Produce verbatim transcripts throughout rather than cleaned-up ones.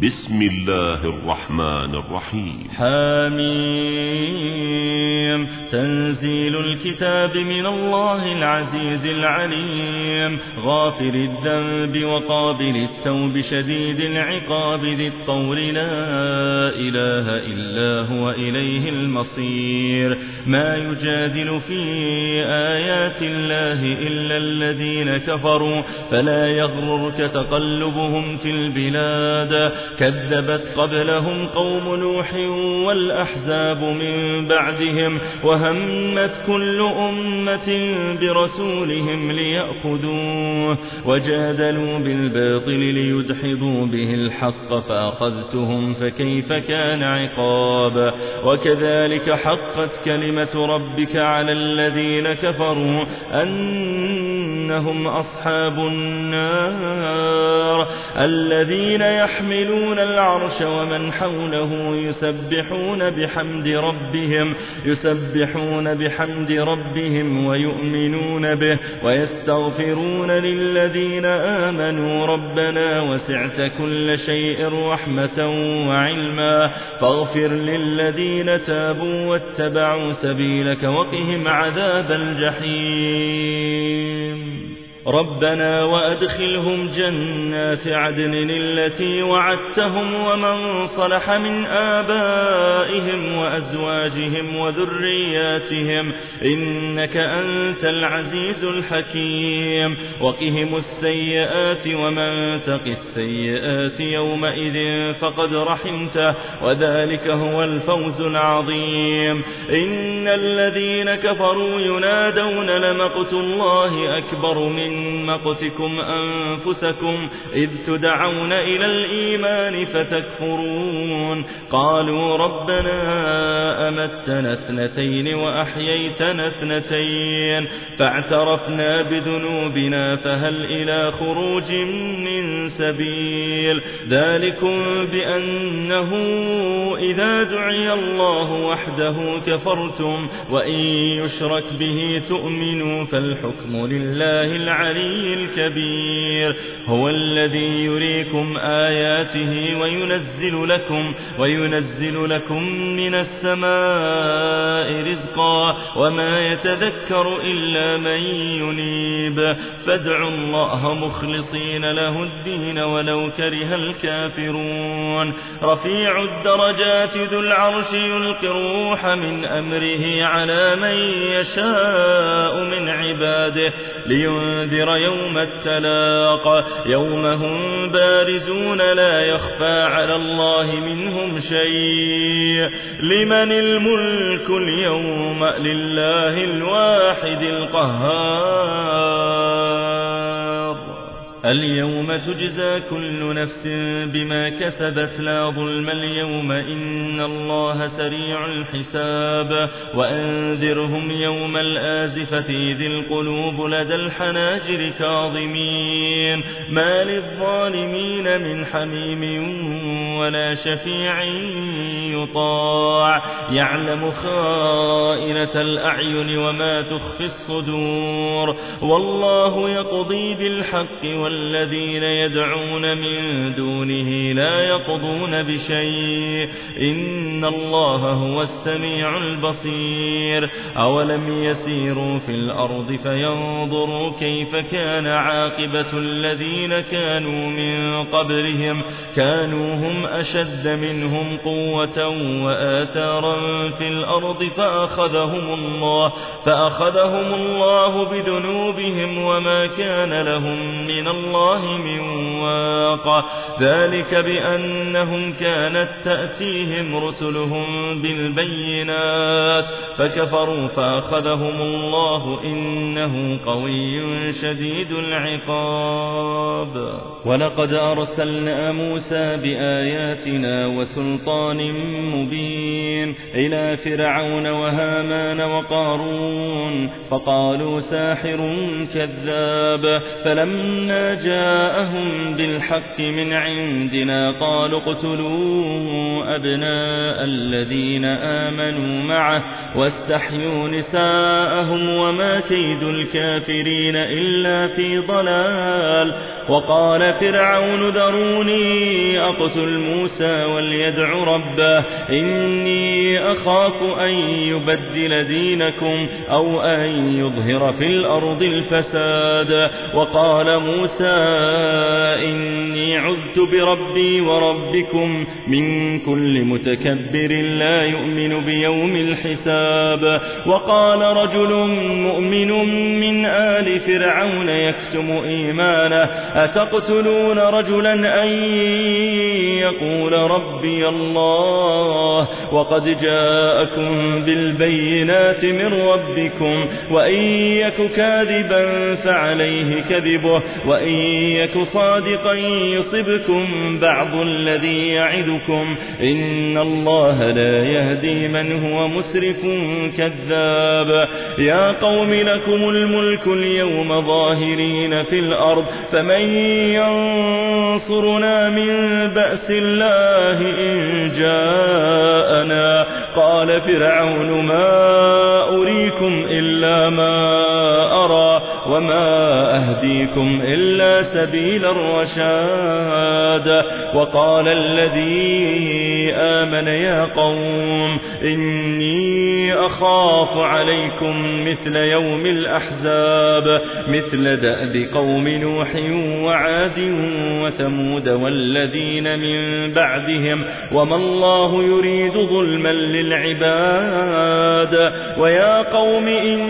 بسم الله الرحمن الرحيم. حميم. تنزيل الكتاب من الله العزيز العليم، غافر الذنب وقابل التوب شديد العقاب ذي الطول، لا إله إلا هو إليه المصير. ما يجادل في آيات الله إلا الذين كفروا، فلا يغررك تقلبهم في البلاد. كذبت قبلهم قوم نوح والأحزاب من بعدهم، وهمت كل أمة برسولهم ليأخذوه، وجادلوا بالباطل ليدحضوا به الحق، فأخذتهم فكيف كان عقاب. وكذلك حقت كلمة ربك على الذين كفروا أنهم أصحاب النار، الذين يحملون العرش ومن حوله يسبحون بحمد ربهم يسبحون بحمد ربهم ويؤمنون به ويستغفرون للذين آمنوا ربنا وسعت كل شيء رحمة وعلما، فاغفر للذين تابوا واتبعوا سبيلك وقهم عذاب الجحيم. ربنا وأدخلهم جنات عدن التي وعدتهم ومن صلح من آبائهم وأزواجهم وذرياتهم، إنك أنت العزيز الحكيم. وقهم السيئات ومن تق السيئات يومئذ فقد رحمته، وذلك هو الفوز العظيم. إن الذين كفروا ينادون لمقت الله أكبر من مقتكم أنفسكم إذ تدعون إلى الإيمان فتكفرون. قالوا ربنا أمتنا اثنتين وأحييتنا اثنتين فاعترفنا بذنوبنا فهل إلى خروج من سبيل. ذلكم بأنه إذا دعي الله وحده كفرتم، وإن يشرك به تؤمنوا، فالحكم لله العلي الكبير. هو الذي يريكم آياته وينزل لكم وينزل لكم من السماء رزقا، وما يتذكر إلا من ينيب. فادعوا الله مخلصين له الدين ولو كره الكافرون. رفيع الدرجات ذو العرش يلقي الروح من أمره على من يشاء من عباده لينذر يوم التلاق، يوم هم بارزون لا يخفى على الله منهم شيء. لمن الملك اليوم؟ لله الواحد القهار. اليوم تجزى كل نفس بما كسبت لا ظلم اليوم إن الله سريع الحساب. وأنذرهم يوم الآزفة إذ القلوب لدى الحناجر كاظمين، ما للظالمين من حميم ولا شفيع يطاع، يعلم خائنة الأعين وما تخفي الصدور. والله يقضي بالحق والذين يدعون من دونه لا يقضون بشيء، إن الله هو السميع البصير. أولم يسيروا في الأرض فينظروا كيف كان عاقبة الذين كانوا من قبلهم، كانوا هم أشد منهم قوة وآثارا في الأرض فأخذهم الله فأخذهم الله بذنوبهم وما كان لهم من الله من واق. ذلك بأنهم كانت تأتيهم رسلهم بالبينات فكفروا فأخذهم الله إنه قوي شديد العقاب. ولقد أرسلنا موسى بآياتنا وسلطان مبين إلى فرعون وهامان وقارون فقالوا ساحر كذاب، فلما جاءهم بالحق من عندنا بأيدينا قالوا اقتلوا أبناء الذين آمنوا معه واستحيوا نساءهم وما كيد الكافرين إلا في ضلال. وقال فرعون ذروني أقتل موسى وليدع ربه إني أخاف أن يبدل دينكم أو أن يظهر في الأرض الفساد. وقال موسى إني عذت بربي وربكم من كل متكبر لا يؤمن بيوم الحساب. وقال رجل مؤمن من آل فرعون يكتم إيمانه أتقتلون رجلا أن يقول ربي الله وقد جاءكم بالبينات من ربكم وإن يك كاذبا فعليه كذبه وإن يك صادقا يصبكم بعض الذي يعدكم إن الله لا يهدي من هو مسرف كذاب. يا قوم لكم الملك اليوم ظاهرين في الأرض فمن ينصرنا من بأس الله إن جاءنا. قال فرعون ما أريكم إلا ما أرى وما أهديكم إلا سبيل الرشاد. وقال الذي آمن يا قوم إني أخاف عليكم مثل يوم الأحزاب مثل دأب قوم نوح وعاد وثمود والذين من بعدهم وما الله يريد ظلما للعباد. ويا قوم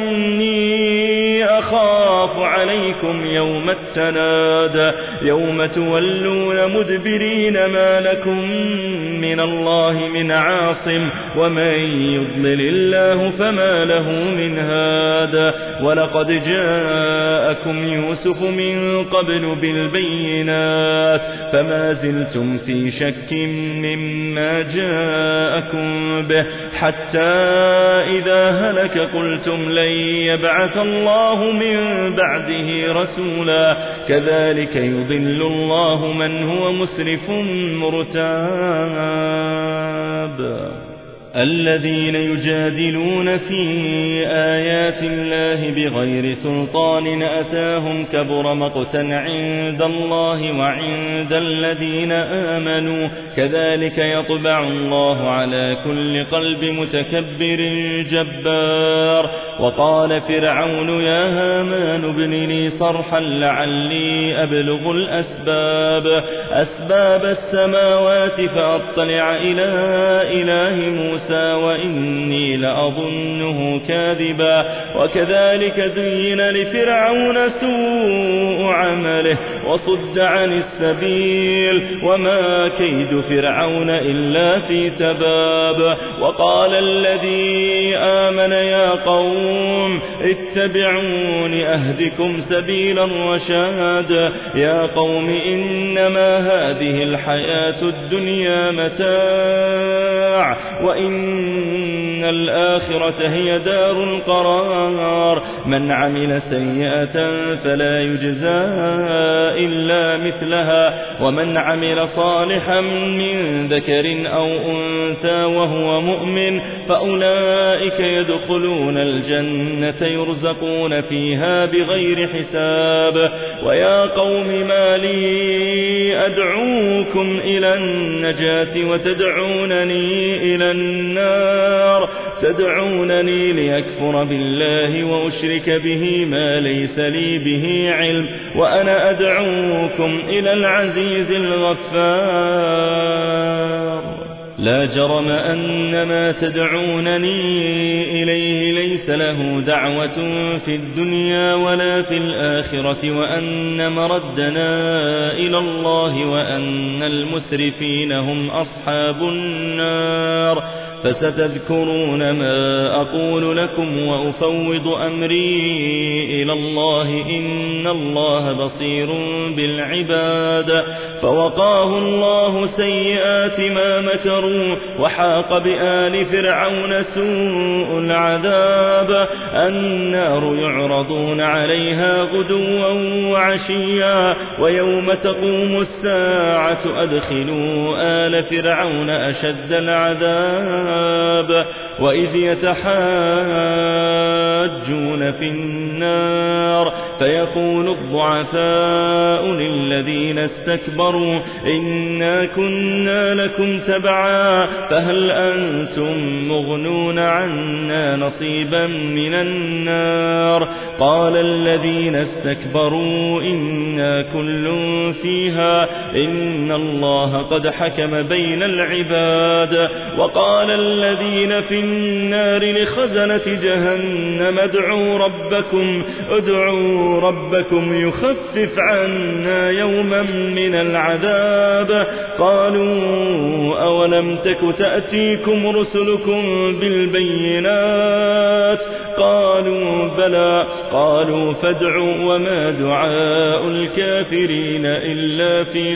إني أخاف عليكم يوم التناد يوم تولون مدبرين ما لكم من الله من عاصم ومن يضلل الله فما له من هاد. ولقد جاءكم يوسف من قبل بالبينات فما زلتم في شك مما جاءكم به حتى إذا هلك قلتم لن يبعث الله من بعده رسولا كذلك يضل الله من هو مسرف مرتاب. الذين يجادلون في آيات الله بغير سلطان أتاهم كبر مقتا عند الله وعند الذين آمنوا كذلك يطبع الله على كل قلب متكبر جبار. وقال فرعون يا هامان ابن لي صرحا لعلي أبلغ الأسباب أسباب السماوات فأطلع إلى إله موسى وإني لأظنه كاذبا. وكذلك زين لفرعون سوء عمله وصد عن السبيل وما كيد فرعون إلا في تباب. وقال الذي آمن يا قوم اتبعون أهدكم سبيل الرشاد. يا قوم إنما هذه الحياة الدنيا متاع وإن الآخرة هي دار القرار. من عمل سيئة فلا يجزى إلا مثلها ومن عمل صالحا من ذكر أو أنثى وهو مؤمن فأولئك يدخلون الجنة يرزقون فيها بغير حساب. ويا قوم ما لي أدعوكم إلى النجاة وتدعونني إلى النار تدعونني ليكفر بالله وأشرك به ما ليس لي به علم وأنا أدعوكم إلى العزيز الغفار. لا جرم أن ما تدعونني إليه ليس له دعوة في الدنيا ولا في الآخرة وأن مردنا إلى الله وأن المسرفين هم أصحاب النار. فستذكرون ما أقول لكم وأفوض أمري إلى الله إن الله بصير بالعباد. فوقاه الله سيئات ما مكروا كفروا وحاق بآل فرعون سوء العذاب النار يعرضون عليها غدوا وعشيا ويوم تقوم الساعة أدخلوا آل فرعون أشد العذاب وإذ يتحاجون في النار فيقول الضعفاء للذين استكبروا إنا كنا لكم تبعا فهل أنتم مغنون عنا نصيبا من النار قال الذين استكبروا إنا كل فيها إن الله قد حكم بين العباد وقال الذين في النار لخزنة جهنم ادعوا ربكم ادعوا ربكم يخفف عنا يوما من العذاب قالوا أولم تك تأتيكم رسلكم بالبينات قالوا بلى قالوا فادعوا وما دعاء الكافرين إلا في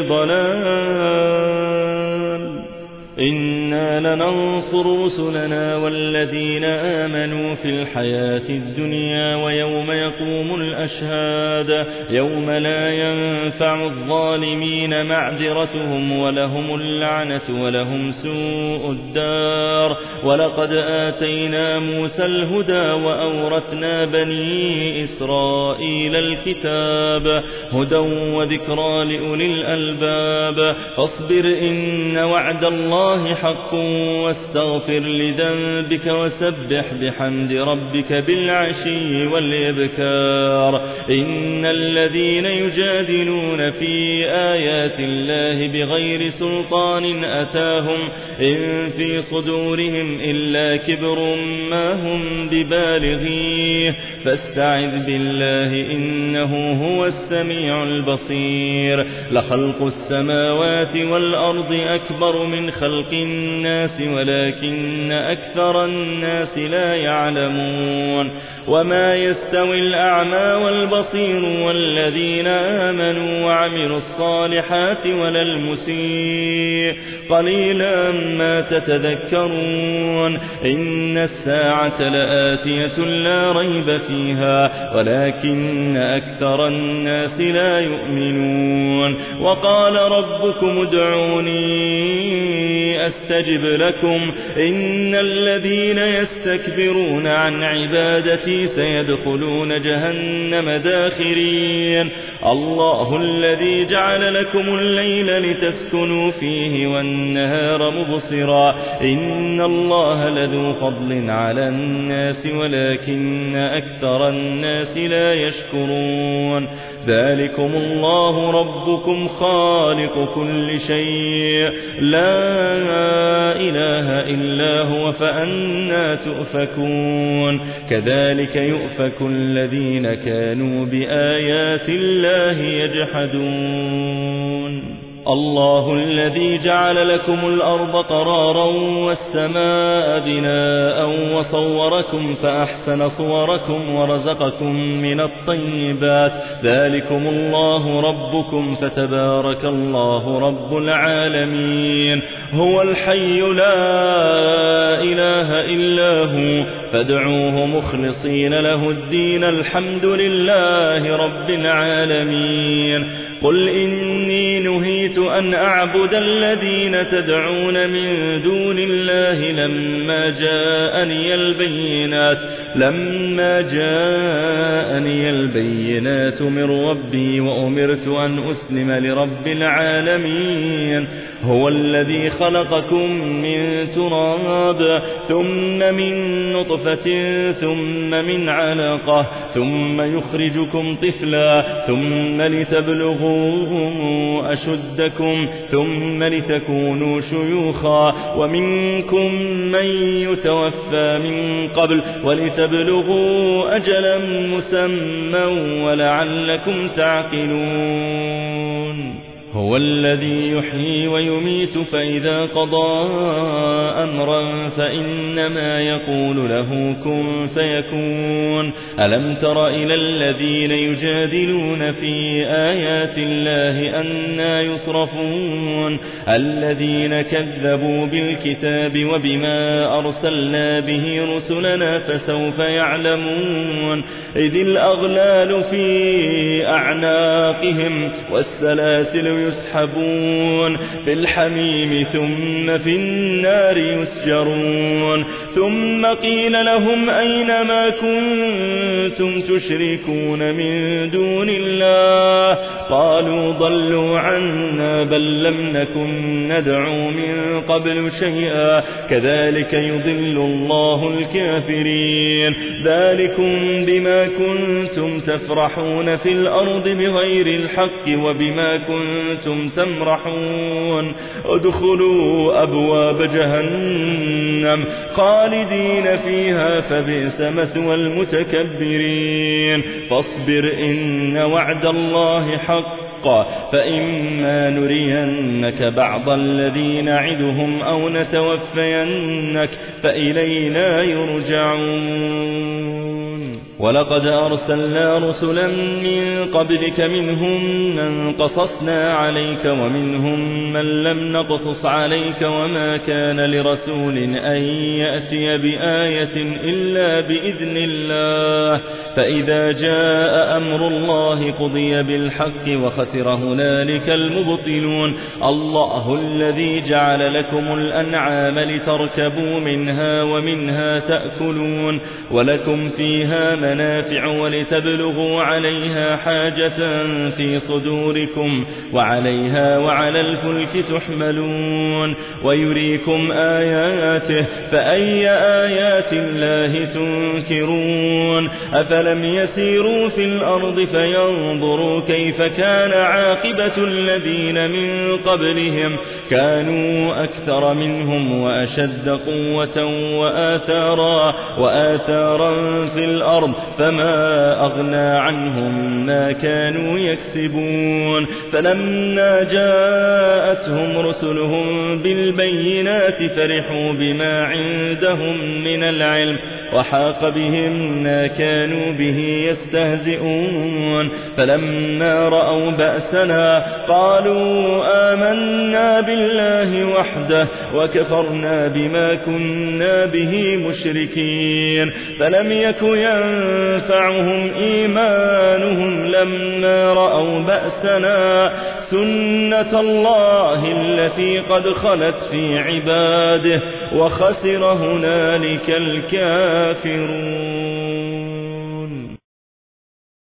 ضلال إنا لننصر رسلنا والذين آمنوا في الحياة الدنيا ويوم يقوم الأشهاد يوم لا ينفع الظالمين معذرتهم ولهم اللعنة ولهم سوء الدار ولقد آتينا موسى الهدى وأورثنا بني إسرائيل الكتاب هدى وذكرى لأولي الألباب فاصبر إن وعد الله حق واستغفر لذنبك وسبح بحمد ربك بالعشي والإبكار إن الذين يجادلون في آيات الله بغير سلطان أتاهم إن في صدورهم إلا كبر ما هم ببالغيه فاستعذ بالله إنه هو السميع البصير لخلق السماوات والأرض أكبر من خلق الناس ولكن أكثر الناس لا يعلمون وما يستوي الأعمى والبصير والذين آمنوا وعملوا الصالحات ولا المسيء قليلا ما تتذكرون إن الساعة لآتية لا ريب فيها ولكن أكثر الناس لا يؤمنون وقال ربكم ادعوني أستجب لكم إن الذين يستكبرون عن عبادتي سيدخلون جهنم داخرين الله الذي جعل لكم الليل لتسكنوا فيه والنهار مبصرا إن الله لذو فضل على الناس ولكن أكثر الناس لا يشكرون ذلكم الله ربكم خالق كل شيء لا إله إلا هو فأنى تؤفكون كذلك يؤفك الذين كانوا بآيات الله يجحدون الله الذي جعل لكم الأرض قرارا والسماء بناء وصوركم فأحسن صوركم ورزقكم من الطيبات ذلكم الله ربكم فتبارك الله رب العالمين هو الحي لا إله إلا هو فادعوه مخلصين له الدين الحمد لله رب العالمين قل إني نهيت أن أعبد الذين تدعون من دون الله لما جاءني البينات لما جاءني البينات من ربي وأمرت أن أسلم لرب العالمين هو الذي خلقكم من تراب ثم من نطفة ثم من علقة ثم يخرجكم طفلا ثم لتبلغوا أشدكم ثم لتكونوا شيوخا ومنكم من يتوفى من قبل ولتبلغوا أجلا مسمى ولعلكم تعقلون هو الذي يحيي ويميت فإذا قضى أمرا فإنما يقول له كن فيكون ألم تر إلى الذين يجادلون في آيات الله أنى يصرفون الذين كذبوا بالكتاب وبما أرسلنا به رسلنا فسوف يعلمون إذ الأغلال في أعناقهم والسلاسل يسحبون في الحميم ثم في النار يسجرون ثم قيل لهم أين ما كنتم تشركون من دون الله قالوا ضلوا عنا بل لم نكن ندعو من قبل شيئا كذلك يضل الله الكافرين ذلكم بما كنتم تفرحون في الأرض بغير الحق وبما كنتم تمرحون ادخلوا أبواب جهنم خالدين فيها فبئس مثوى المتكبرين فاصبر إن وعد الله حق فإما نرينك بعض الذي نعدهم أو نتوفينك فإلينا يرجعون ولقد أرسلنا رسلا من قبلك منهم من قصصنا عليك ومنهم من لم نقصص عليك وما كان لرسول أن يأتي بآية إلا بإذن الله فإذا جاء أمر الله قضي بالحق وخسر هنالك المبطلون الله الذي جعل لكم الأنعام لتركبوا منها ومنها تأكلون ولكم فيها منافع ولتبلغوا عليها حاجة في صدوركم وعليها وعلى الفلك تحملون ويريكم آياته فأي آيات الله تنكرون أفلم يسيروا في الأرض فينظروا كيف كان عاقبة الذين من قبلهم كانوا أكثر منهم وأشد قوة وآثارا وآثارا في الأرض فما أغنى عنهم ما كانوا يكسبون فلما جاءتهم رسلهم بالبينات فرحوا بما عندهم من العلم وحاق بهم ما كانوا به يستهزئون فلما رأوا بأسنا قالوا آمنا بالله وحده وكفرنا بما كنا به مشركين فلم يك ينفعهم إيمانهم لما رأوا بأسنا سنة الله التي قد خلت في عباده وخسر هنالك الكافرون